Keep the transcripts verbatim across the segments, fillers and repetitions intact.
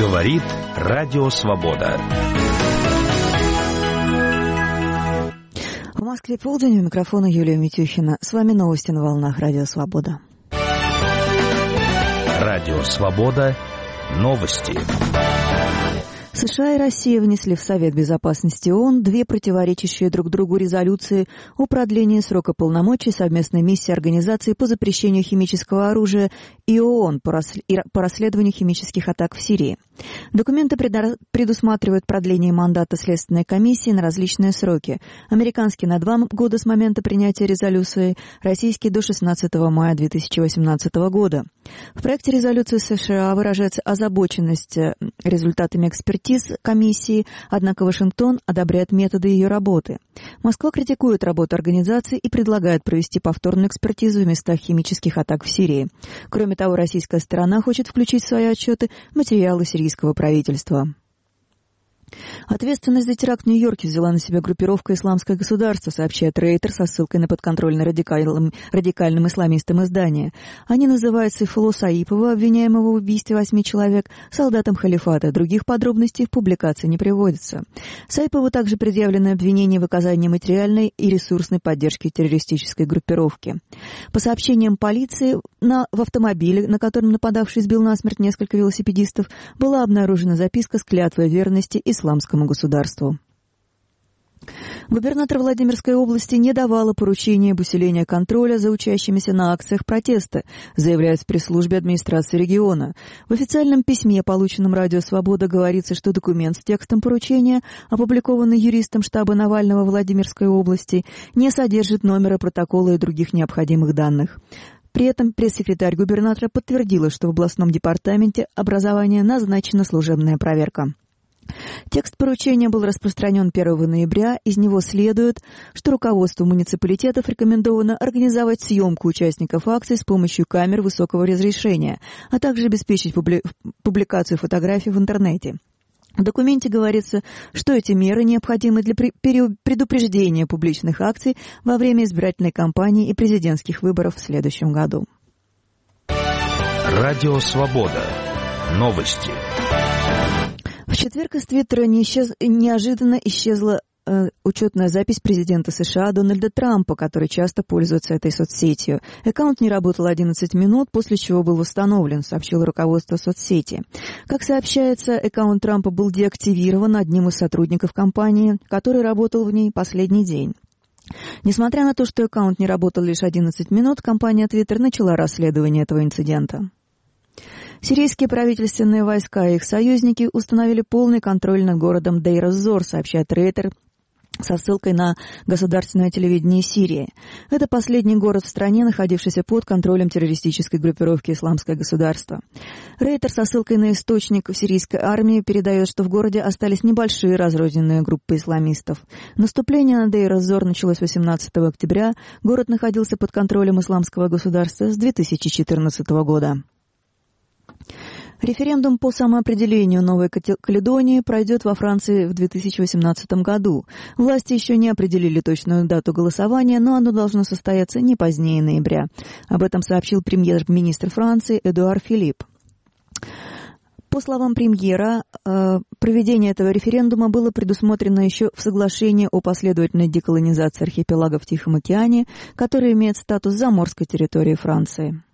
Говорит Радио Свобода. В Москве полдень, у микрофона Юлия Митюхина. С вами новости на волнах Радио Свобода. Радио Свобода. Новости. США и Россия внесли в Совет Безопасности ООН две противоречащие друг другу резолюции о продлении срока полномочий совместной миссии Организации по запрещению химического оружия и ООН по расследованию химических атак в Сирии. Документы предусматривают продление мандата Следственной комиссии на различные сроки. Американский на два года с момента принятия резолюции, российский до шестнадцатого мая две тысячи восемнадцатого года. В проекте резолюции США выражается озабоченность результатами экспертиз комиссии, однако Вашингтон одобряет методы ее работы. Москва критикует работу организации и предлагает провести повторную экспертизу в местах химических атак в Сирии. Кроме того, российская сторона хочет включить в свои отчеты материалы сирийского правительства. Ответственность за теракт в Нью-Йорке взяла на себя группировка «Исламское государство», сообщает Рейтер со ссылкой на подконтрольно радикальным, радикальным исламистам издания. Они называют Сайфулло Саипова, обвиняемого в убийстве восьми человек, солдатом халифата. Других подробностей в публикации не приводится. Саипову также предъявлены обвинения в оказании материальной и ресурсной поддержки террористической группировки. По сообщениям полиции, на, в автомобиле, на котором нападавший сбил насмерть несколько велосипедистов, была обнаружена записка с клятвой верности исламскому государству. Губернатор Владимирской области не давала поручения об усилении контроля за учащимися на акциях протеста, заявляют в пресс-службе администрации региона. В официальном письме, полученном Радио Свобода, говорится, что документ с текстом поручения, опубликованный юристом штаба Навального Владимирской области, не содержит номера протокола и других необходимых данных. При этом пресс-секретарь губернатора подтвердила, что в областном департаменте образования назначена служебная проверка. Текст поручения был распространен первого ноября. Из него следует, что руководству муниципалитетов рекомендовано организовать съемку участников акций с помощью камер высокого разрешения, а также обеспечить публи... публикацию фотографий в интернете. В документе говорится, что эти меры необходимы для предупреждения публичных акций во время избирательной кампании и президентских выборов в следующем году. Радио Свобода. Новости. В четверг из Твиттера не исчез... неожиданно исчезла э, учетная запись президента США Дональда Трампа, который часто пользуется этой соцсетью. Аккаунт не работал одиннадцать минут, после чего был восстановлен, сообщило руководство соцсети. Как сообщается, аккаунт Трампа был деактивирован одним из сотрудников компании, который работал в ней последний день. Несмотря на то, что аккаунт не работал лишь одиннадцать минут, компания Twitter начала расследование этого инцидента. Сирийские правительственные войска и их союзники установили полный контроль над городом Дейр-эз-Зор, сообщает Рейтер со ссылкой на государственное телевидение Сирии. Это последний город в стране, находившийся под контролем террористической группировки «Исламское государство». Рейтер со ссылкой на источник в сирийской армии передает, что в городе остались небольшие разрозненные группы исламистов. Наступление на Дейр-эз-Зор началось восемнадцатого октября. Город находился под контролем «Исламского государства» с две тысячи четырнадцатого года. Референдум по самоопределению Новой Каледонии пройдет во Франции в две тысячи восемнадцатом году. Власти еще не определили точную дату голосования, но оно должно состояться не позднее ноября. Об этом сообщил премьер-министр Франции Эдуар Филипп. По словам премьера, проведение этого референдума было предусмотрено еще в соглашении о последовательной деколонизации архипелага в Тихом океане, который имеет статус заморской территории Франции.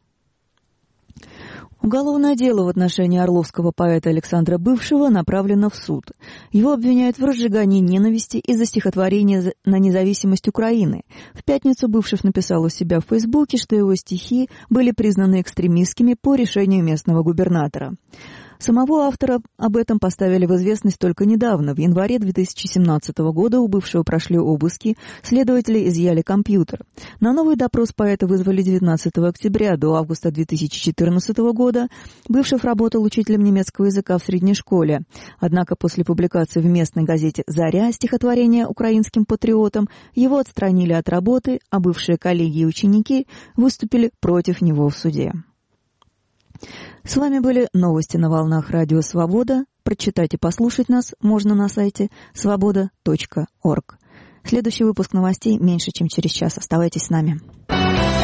Уголовное дело в отношении орловского поэта Александра Бывшего направлено в суд. Его обвиняют в разжигании ненависти из-за стихотворения на независимость Украины. В пятницу Бывшев написал у себя в Фейсбуке, что его стихи были признаны экстремистскими по решению местного губернатора. Самого автора об этом поставили в известность только недавно. В январе две тысячи семнадцатого года у Бывшего прошли обыски, следователи изъяли компьютер. На новый допрос поэта вызвали девятнадцатого октября. До августа две тысячи четырнадцатого года Бывшев работал учителем немецкого языка в средней школе. Однако после публикации в местной газете «Заря» стихотворения украинским патриотам его отстранили от работы, а бывшие коллеги и ученики выступили против него в суде. С вами были новости на волнах Радио Свобода. Прочитать и послушать нас можно на сайте свобода точка орг. Следующий выпуск новостей меньше, чем через час. Оставайтесь с нами.